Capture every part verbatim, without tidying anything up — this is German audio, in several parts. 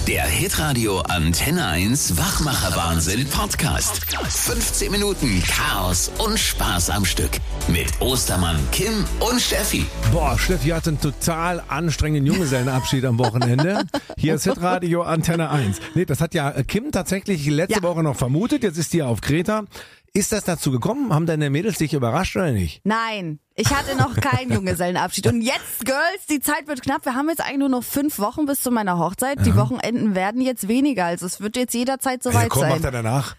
Der Hitradio Antenne eins Wachmacher-Wahnsinn Podcast. fünfzehn Minuten Chaos und Spaß am Stück. Mit Ostermann, Kim und Steffi. Boah, Steffi hat einen total anstrengenden Junggesellenabschied am Wochenende. Hier ist Hitradio Antenne eins. Nee, das hat ja Kim tatsächlich letzte ja. Woche noch vermutet. Jetzt ist die auf Kreta. Ist das dazu gekommen? Haben deine Mädels dich überrascht oder nicht? Nein, ich hatte noch keinen Junggesellenabschied. Und jetzt, Girls, die Zeit wird knapp. Wir haben jetzt eigentlich nur noch fünf Wochen bis zu meiner Hochzeit. Die Wochenenden werden jetzt weniger. Also es wird jetzt jederzeit soweit ja, komm, sein. Macht er danach.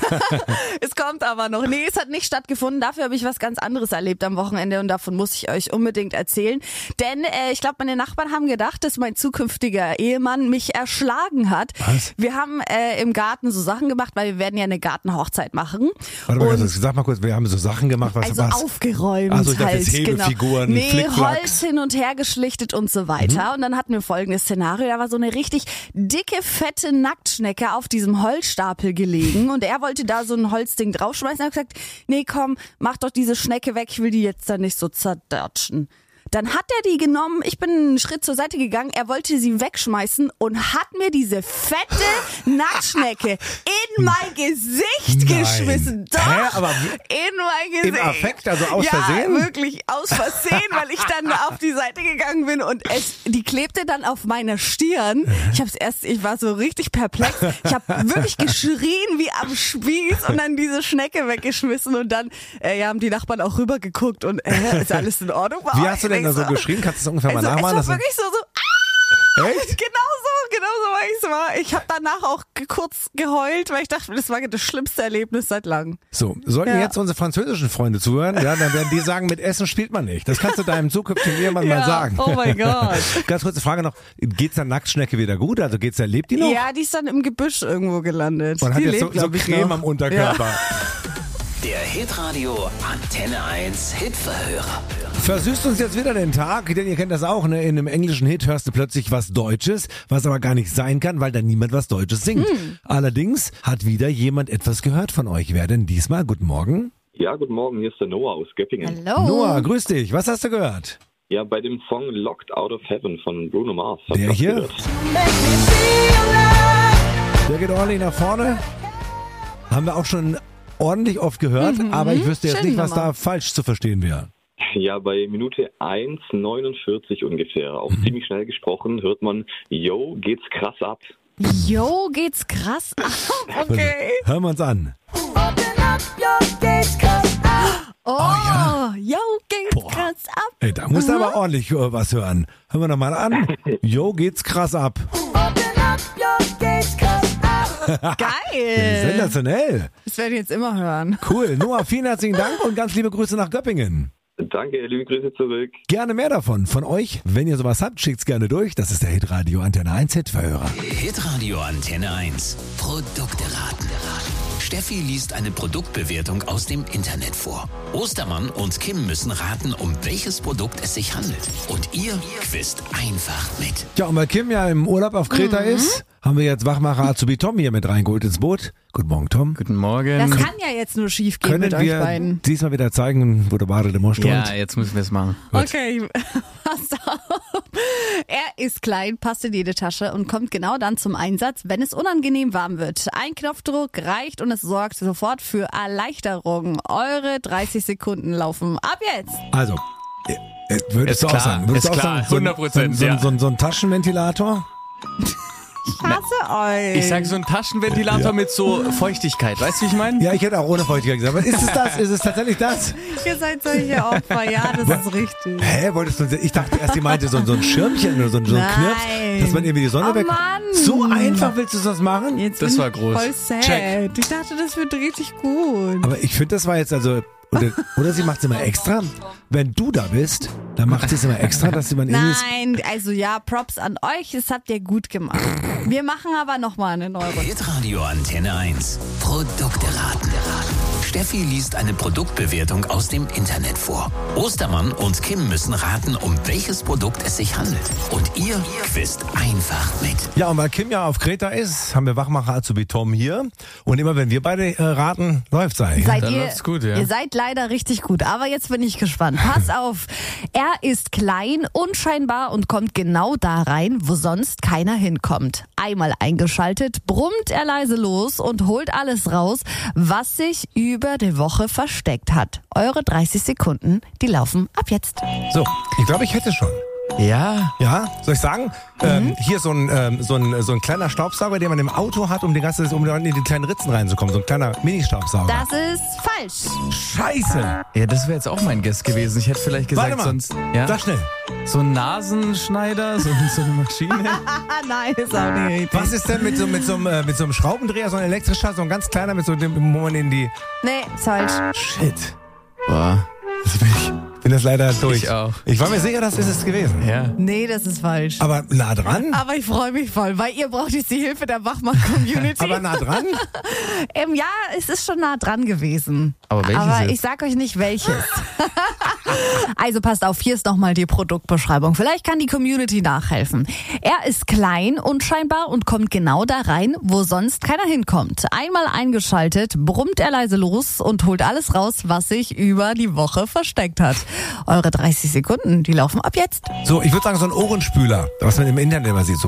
Es kommt aber noch. Nee, es hat nicht stattgefunden. Dafür habe ich was ganz anderes erlebt am Wochenende und davon muss ich euch unbedingt erzählen. Denn äh, ich glaube, meine Nachbarn haben gedacht, dass mein zukünftiger Ehemann mich erschlagen hat. Was? Wir haben äh, im Garten so Sachen gemacht, weil wir werden ja eine Gartenhochzeit machen. Warte mal, also, sag mal kurz, wir haben so Sachen gemacht, was also was? aufgeräumt also, ich dachte, halt, jetzt Hebefiguren, genau. Nee, Flickflacks. Holz hin und her geschlichtet und so weiter. Mhm. Und dann hatten wir folgendes Szenario, da war so eine richtig dicke, fette Nacktschnecke auf diesem Holzstapel gelegen und er wollte da so ein Holzding draufschmeißen und hat gesagt, nee komm, mach doch diese Schnecke weg, ich will die jetzt da nicht so zerdatschen. Dann hat er die genommen, ich bin einen Schritt zur Seite gegangen, er wollte sie wegschmeißen und hat mir diese fette Nacktschnecke in mein Gesicht Nein. geschmissen. Doch, Hä? Aber in mein Gesicht. im Affekt, also aus ja, Versehen? Ja, wirklich aus Versehen, weil ich dann auf die Seite gegangen bin und es, die klebte dann auf meiner Stirn. Ich hab's erst, ich war so richtig perplex. Ich habe wirklich geschrien wie am Spieß und dann diese Schnecke weggeschmissen und dann äh, ja, haben die Nachbarn auch rübergeguckt und äh, ist alles in Ordnung bei Wie euch? hast du denn da so geschrien? Kannst du es ungefähr also, mal nachmachen? Es war wirklich so, so Echt? Genau so, genau so war ich war. Ich habe danach auch kurz geheult, weil ich dachte, das war das schlimmste Erlebnis seit langem. So, sollten Ja. jetzt unsere französischen Freunde zuhören, ja, dann werden die sagen, mit Essen spielt man nicht. Das kannst du deinem zukünftigen Ehemann Ja, mal sagen. oh mein Gott. Ganz kurze Frage noch, geht's der Nacktschnecke wieder gut? Also geht's der, lebt die noch? Ja, die ist dann im Gebüsch irgendwo gelandet. Und hat die jetzt so, lebt, so glaub ich, Creme noch. am Unterkörper. Ja. Der Hitradio Antenne eins Hitverhörer. Versüßt uns jetzt wieder den Tag, denn ihr kennt das auch, ne? In einem englischen Hit hörst du plötzlich was Deutsches, was aber gar nicht sein kann, weil da niemand was Deutsches singt. Hm. Allerdings hat wieder jemand etwas gehört von euch. Wer denn diesmal? Guten Morgen. Ja, guten Morgen, hier ist der Noah aus Göppingen. Hallo. Noah, grüß dich. Was hast du gehört? Ja, bei dem Song Locked Out of Heaven von Bruno Mars. Hab Der ich hier? gehört. Der geht ordentlich nach vorne. Haben wir auch schon ordentlich oft gehört, Mhm. aber ich wüsste jetzt Schöne nicht, was Nummer. da falsch zu verstehen wäre. Ja, bei Minute eins neunundvierzig ungefähr, auch Mhm. ziemlich schnell gesprochen, hört man, yo, geht's krass ab. Jo, geht's krass ab. Okay. Hören wir uns an. Oh, ja. jo, geht's Boah. krass ab. Ey, da musst du aber ordentlich äh, was hören. Hören wir nochmal an. Jo, geht's krass ab. Geil. Sensationell. Das werde ich jetzt immer hören. Cool. Noah, vielen herzlichen Dank und ganz liebe Grüße nach Göppingen. Danke, liebe Grüße zurück. Gerne mehr davon von euch. Wenn ihr sowas habt, schickt's gerne durch. Das ist der Hitradio Antenne eins Hitverhörer. Hitradio Antenne eins. Produkte raten. Steffi liest eine Produktbewertung aus dem Internet vor. Ostermann und Kim müssen raten, um welches Produkt es sich handelt. Und ihr quizt einfach mit. Ja, und weil Kim ja im Urlaub auf Kreta Mhm. ist, haben wir jetzt Wachmacher Azubi Tom hier mit reingeholt ins Boot. Guten Morgen, Tom. Guten Morgen. Das kann ja jetzt nur schief gehen Können mit euch wir beiden. diesmal wieder zeigen, wo der Bade der Mosch ja, steht? jetzt müssen wir es machen. Okay, pass auf. Er ist klein, passt in jede Tasche und kommt genau dann zum Einsatz, wenn es unangenehm warm wird. Ein Knopfdruck reicht und es sorgt sofort für Erleichterung. Eure dreißig Sekunden laufen ab jetzt. Also, äh, äh, würdest Ist du auch klar, sagen? Würdest ist du auch klar, sagen, so ein- hundert Prozent, so, ein- ja. so, ein- so ein Taschenventilator? Ich hasse euch. Ich sag so ein Taschenventilator Ja. mit so Feuchtigkeit. Weißt du, wie ich meine? Ja, ich hätte auch ohne Feuchtigkeit gesagt. Aber ist es das? Ist es tatsächlich das? Ihr seid solche Opfer, ja, das ist richtig. Hä, wolltest du uns, ich dachte erst, die meinte so, so ein Schirmchen oder so, ein- so ein Nein. Knirps, dass man irgendwie die Sonne Oh weg... Mann. So einfach willst du das machen? Jetzt Das bin war ich groß. voll sad. Check. Ich dachte, das wird richtig gut. Aber ich finde, das war jetzt also... Oder, oder sie macht es immer extra. Wenn du da bist, dann macht sie es immer extra, dass sie man irgendwie... Nein, also ja, Props an euch, das habt ihr gut gemacht. Wir machen aber nochmal eine neue Runde. Hitradio Antenne eins. Produkte raten. Steffi liest eine Produktbewertung aus dem Internet vor. Ostermann und Kim müssen raten, um welches Produkt es sich handelt. Und ihr quizt einfach mit. Ja, und weil Kim ja auf Kreta ist, haben wir Wachmacher Azubi Tom hier. Und immer wenn wir beide äh, raten, läuft's eigentlich. Seid Dann ihr, läuft's gut, ja. ihr seid leider richtig gut, aber jetzt bin ich gespannt. Pass auf, er ist klein, unscheinbar und kommt genau da rein, wo sonst keiner hinkommt. Einmal eingeschaltet, brummt er leise los und holt alles raus, was sich über die Woche versteckt hat. Eure dreißig Sekunden, die laufen ab jetzt. So, ich glaube, ich hätte schon. Ja. Ja, soll ich sagen? Mhm. Ähm, hier so ein, ähm, so, ein, so ein kleiner Staubsauger, den man im Auto hat, um, die ganze, um in die kleinen Ritzen reinzukommen. So ein kleiner Mini-Staubsauger. Das ist falsch. Scheiße. Ja, das wäre jetzt auch mein Guess gewesen. Ich hätte vielleicht gesagt, Warte mal. sonst. Ja? Sag schnell. So ein Nasenschneider, so, so eine Maschine. Nein, ist auch nicht richtig. Was ist denn mit so, mit so, einem, äh, mit so einem Schraubendreher, so ein elektrischer, so ein ganz kleiner, mit so dem, wo man in die... Nee, ist falsch. Shit. Boah. Das bin ich. Bin das leider durch. Ich auch. Ich war mir sicher, das ist es gewesen. Ja. Nee, das ist falsch. Aber nah dran? Aber ich freue mich voll, weil ihr braucht jetzt die Hilfe der Wachmann-Community. Aber nah dran? ähm, ja, es ist schon nah dran gewesen. Aber welches Aber jetzt? ich sag euch nicht welches. Also passt auf, hier ist nochmal die Produktbeschreibung. Vielleicht kann die Community nachhelfen. Er ist klein, unscheinbar und kommt genau da rein, wo sonst keiner hinkommt. Einmal eingeschaltet, brummt er leise los und holt alles raus, was sich über die Woche versteckt hat. Eure dreißig Sekunden, die laufen ab jetzt. So, ich würde sagen, so ein Ohrenspüler, was man im Internet immer sieht. So.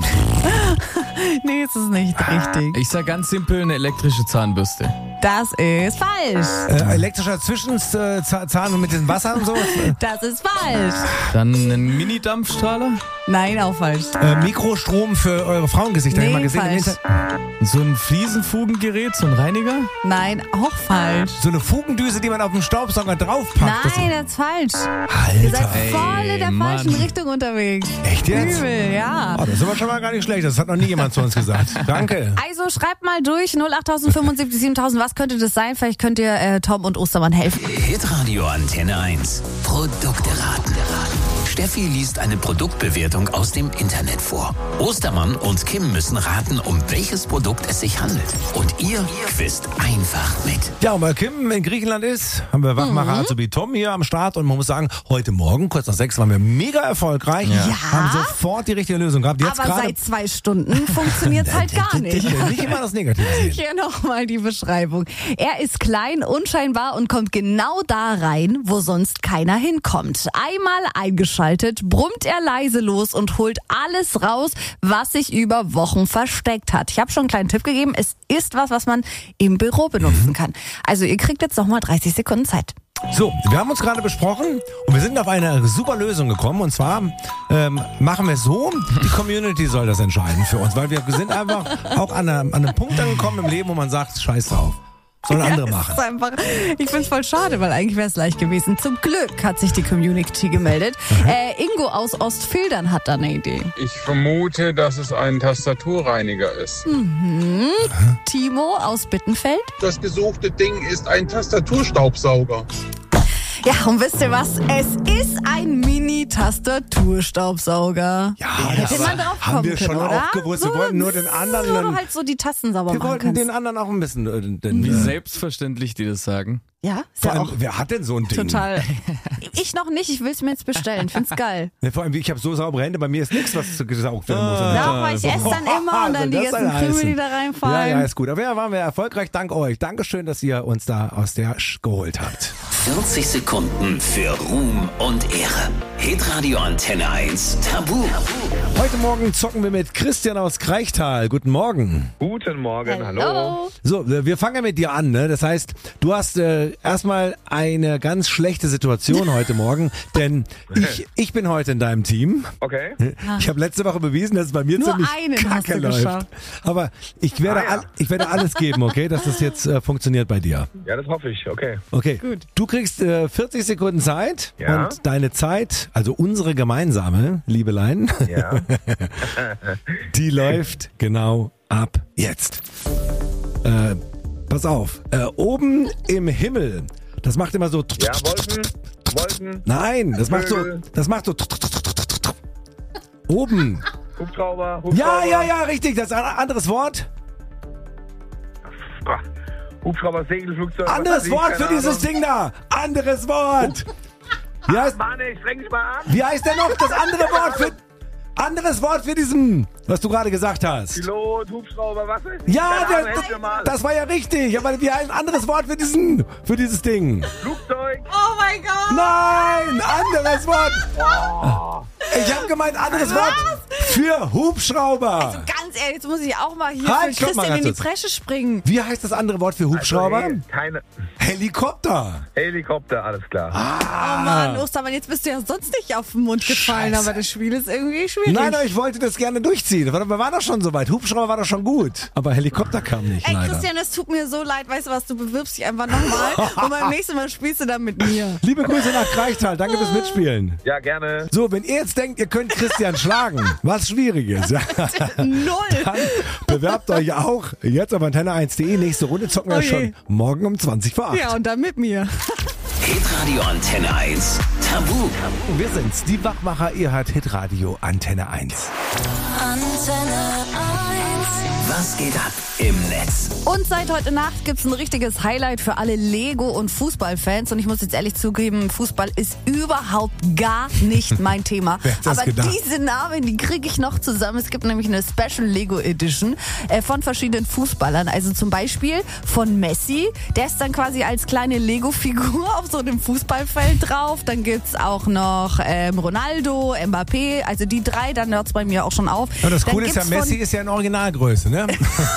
Nee, es ist nicht richtig. Ich sag ganz simpel, eine elektrische Zahnbürste. Das ist falsch. Äh, elektrischer Zwischenzahn mit dem Wasser und so. Das ist falsch. Dann ein Mini-Dampfstrahler. Nein, auch falsch. Äh, Mikrostrom für eure Frauengesichter. Nee, Hab ich mal gesehen im falsch. Internet. So ein Fliesenfugengerät, so ein Reiniger. Nein, auch falsch. So eine Fugendüse, die man auf den Staubsauger draufpackt. Nein, das ist falsch. Das, Ihr seid Alter. voll in der Ey, falschen Mann. Richtung unterwegs. Echt jetzt? Übel, ja. Oh, das ist aber schon mal gar nicht schlecht. Das hat noch nie jemand zu uns gesagt. Danke. Also schreibt mal durch, null acht fünfundsiebzig siebentausend, was könnte das sein? Vielleicht könnt ihr äh, Tom und Ostermann helfen. Hitradio Antenne eins. Produkte raten. Steffi liest eine Produktbewertung aus dem Internet vor. Ostermann und Kim müssen raten, um welches Produkt es sich handelt. Und ihr quizt einfach mit. Ja, und weil Kim in Griechenland ist, haben wir Wachmacher Mhm. Azubi Tom hier am Start. Und man muss sagen, heute Morgen, kurz nach sechs, waren wir mega erfolgreich. Ja. Haben sofort die richtige Lösung gehabt. Jetzt Aber gerade seit zwei Stunden funktioniert es halt gar nicht. Nicht immer das Negative sehen. Hier nochmal die Beschreibung. Er ist klein, unscheinbar und kommt genau da rein, wo sonst keiner hinkommt. Einmal eingeschaltet, brummt er leise los und holt alles raus, was sich über Wochen versteckt hat. Ich habe schon einen kleinen Tipp gegeben. Es ist was, was man im Büro benutzen kann. Also ihr kriegt jetzt nochmal dreißig Sekunden Zeit. So, wir haben uns gerade besprochen und wir sind auf eine super Lösung gekommen. Und zwar ähm, machen wir es so, die Community soll das entscheiden für uns. Weil wir sind einfach auch an, einer, an einem Punkt angekommen im Leben, wo man sagt, scheiß drauf. Sollen andere machen. Das ist einfach, ich finde es voll schade, weil eigentlich wäre es leicht gewesen. Zum Glück hat sich die Community gemeldet. Äh, Ingo aus Ostfildern hat da eine Idee. Ich vermute, dass es ein Tastaturreiniger ist. Mhm. Timo aus Bittenfeld. Das gesuchte Ding ist ein Tastaturstaubsauger. Ja, und wisst ihr was? Es ist ein Mini-Tastaturstaubsauger. Ja, Hätte das man drauf haben kommen wir können, schon oder? auch gewusst. Wir wollten nur den anderen... Wo du halt so die Tasten sauber wir machen wollten kannst. den anderen auch ein bisschen... Äh, den, Wie äh, selbstverständlich die das sagen. Ja, ist vor ja allem, auch wer hat denn so ein Ding? total. Ich noch nicht, ich will es mir jetzt bestellen. Find's geil. Ja, vor allem, ich habe so saubere Hände, bei mir ist nichts, was gesaugt werden muss. Doch, weil ich esse dann immer und dann die Das soll ganzen Krümel, heißen. die da Ja, reinfallen. ja, ist gut. Aber ja, waren wir erfolgreich, dank euch. Dankeschön, dass ihr uns da aus der Sch geholt habt. vierzig Sekunden für Ruhm und Ehre. Hitradio Antenne eins. Tabu. Heute Morgen zocken wir mit Christian aus Kreichtal. Guten Morgen. Guten Morgen, hallo. Hallo. So, wir fangen ja mit dir an, ne? Das heißt, du hast äh, erstmal eine ganz schlechte Situation heute Morgen, denn ich, ich bin heute in deinem Team. Okay. Ich habe letzte Woche bewiesen, dass es bei mir Nur ziemlich einen hast kacke du läuft. geschafft. Aber ich werde, Ah, ja. all, ich werde alles geben, okay, dass das jetzt äh, funktioniert bei dir. Ja, das hoffe ich, okay. Okay, Gut. du kriegst äh, vierzig Sekunden Zeit Ja. und deine Zeit, also unsere gemeinsame, Liebelein, Ja. die läuft genau ab jetzt. Äh, pass auf, äh, oben im Himmel, das macht immer so... Ja, Wolken, Wolken, Nein, das macht so... Vögel. Das macht so... Oben. Hubschrauber, Hubschrauber. Ja, ja, ja, richtig. Das ist ein anderes Wort. Ah, Hubschrauber, Segelflugzeug. Anderes was weiß ich, Wort für keine dieses Ahnung. Ding da. Anderes Wort. Wie heißt, Mann, ey, streng dich mal an. wie heißt denn noch das andere Wort für... Anderes Wort für diesen, was du gerade gesagt hast. Pilot, Hubschrauber, was weiß ich. Ja, Keine der, Ahnung, helft mir mal. das war ja richtig. Aber wie heißt ein anderes Wort für diesen, für dieses Ding? Flugzeug. Oh mein Gott. Nein, anderes Wort. Oh. Ich habe gemeint anderes Wort für Hubschrauber. Ganz ehrlich, jetzt muss ich auch mal hier Halt, für stopp mal Christian in ganz die kurz. Bresche springen. Wie heißt das andere Wort für Hubschrauber? Also, hey, keine Helikopter. Helikopter, alles klar. Oh Mann, Ostermann, jetzt bist du ja sonst nicht auf den Mund gefallen, Scheiße. aber das Spiel ist irgendwie schwierig. Nein, nein, ich wollte das gerne durchziehen. Wir waren doch schon so weit. Hubschrauber war doch schon gut. Aber Helikopter kam nicht, Ey, leider. Christian, es tut mir so leid. Weißt du was, du bewirbst dich einfach nochmal und beim nächsten Mal spielst du dann mit mir. Liebe Grüße nach Kreichtal. Danke fürs Mitspielen. Ja, gerne. So, wenn ihr jetzt denkt, ihr könnt Christian schlagen, was Schwieriges, ja, Null. dann bewerbt euch auch jetzt auf antenne eins punkt de. Nächste Runde zocken wir Oh je. schon morgen um zwanzig vor acht. Ja, und dann mit mir. Hitradio Antenne eins. Tabu. Wir sind's, die Wachmacher. Ihr hört Hitradio Antenne eins. Antenne eins. Was geht ab im Netz? Und seit heute Nacht gibt's ein richtiges Highlight für alle Lego- und Fußballfans. Und ich muss jetzt ehrlich zugeben, Fußball ist überhaupt gar nicht mein Thema. Wer hätte das Aber gedacht? diese Namen, die kriege ich noch zusammen. Es gibt nämlich eine Special Lego Edition äh, von verschiedenen Fußballern. Also zum Beispiel von Messi. Der ist dann quasi als kleine Lego-Figur auf so einem Fußballfeld drauf. Dann gibt's auch noch ähm, Ronaldo, Mbappé. Also die drei, dann hört's bei mir auch schon auf. Und das Dann Coole ist ja, gibt's von- Messi ist ja in Originalgröße, ne?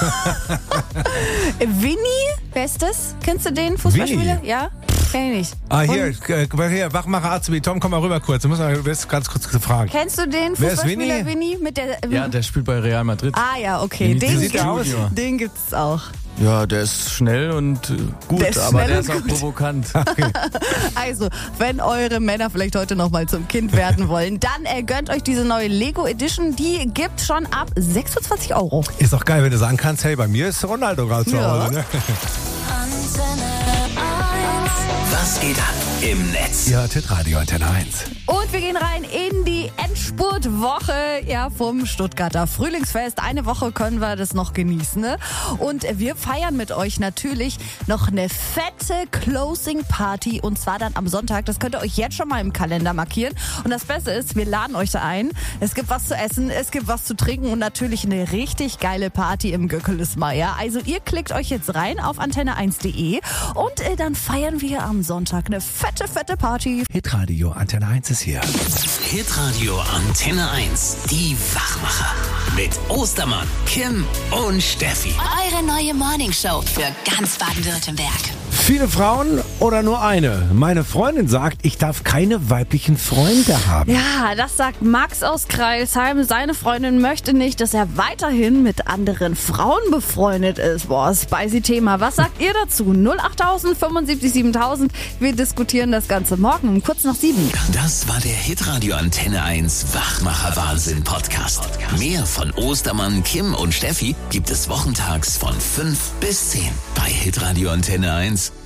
Winnie, wer ist das? Kennst du den Fußballspieler? Winnie? Ja? Kenn ich nicht. Ah, Und hier, äh, hier, Wachmacher Azubi. Tom, komm mal rüber kurz. Du musst mal, du wirst ganz kurz gefragt. Kennst du den Wer ist Fußballspieler Winnie? Winnie mit der? Ja, der spielt bei Real Madrid. ah ja, okay. Wie Den, sieht der aus? gibt's- den gibt's auch. Ja, der ist schnell und äh, gut, Der ist aber schnell der und ist auch gut. provokant. Also, wenn eure Männer vielleicht heute noch mal zum Kind werden wollen, dann äh, gönnt euch diese neue Lego Edition. Die gibt schon ab sechsundzwanzig Euro. Ist doch geil, wenn du sagen kannst, hey, bei mir ist Ronaldo gerade zu Ja. Hause, ne? Antenne eins. Was geht ab im Netz? Ihr hört Hitradio Antenne eins. Und wir gehen rein in die Endspurtwoche ja, vom Stuttgarter Frühlingsfest. Eine Woche können wir das noch genießen. Ne? Und wir feiern mit euch natürlich noch eine fette Closing Party. Und zwar dann am Sonntag. Das könnt ihr euch jetzt schon mal im Kalender markieren. Und das Beste ist, wir laden euch da ein. Es gibt was zu essen, es gibt was zu trinken und natürlich eine richtig geile Party im Göckelismar. Ja? Also ihr klickt euch jetzt rein auf antenne eins punkt de und äh, dann feiern wir am Sonntag eine fette, fette Party. Hitradio Antenne eins ist hier. Hitradio Antenne eins. Die Wachmacher. Mit Ostermann, Kim und Steffi. Eure neue Morningshow für ganz Baden-Württemberg. Viele Frauen oder nur eine? Meine Freundin sagt, ich darf keine weiblichen Freunde haben. Ja, das sagt Max aus Kreilsheim. Seine Freundin möchte nicht, dass er weiterhin mit anderen Frauen befreundet ist. Boah, spicy Thema. Was sagt ihr dazu? null achttausend fünfundsiebzig siebentausend. Wir diskutieren das Ganze morgen um kurz nach sieben. Das war der Hitradio Antenne eins Wachmacher Wahnsinn Podcast. Mehr von Ostermann, Kim und Steffi gibt es wochentags von fünf bis zehn bei Hitradio Antenne eins.